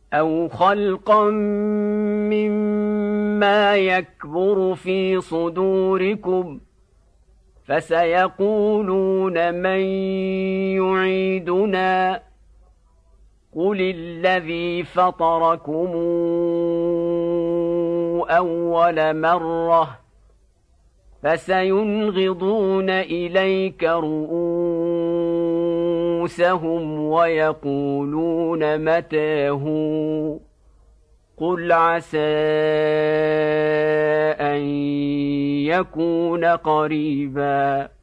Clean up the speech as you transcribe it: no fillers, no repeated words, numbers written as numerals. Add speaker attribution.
Speaker 1: أَوْ خَلْقًا مِّمَّا يَكْبُرُ فِي صُدُورِكُمْ فَسَيَقُولُونَ مَن يُعِيدُنَا قُلِ الَّذِي فَطَرَكُمْ أَوَّلَ مَرَّةٍ فَسَيُنْغِضُونَ إِلَيْكَ رُءُوسَهُمْ وَيَقُولُونَ مَتَىٰ هُوَ قُلْ عَسَىٰ أَن يَكُونَ قَرِيبًا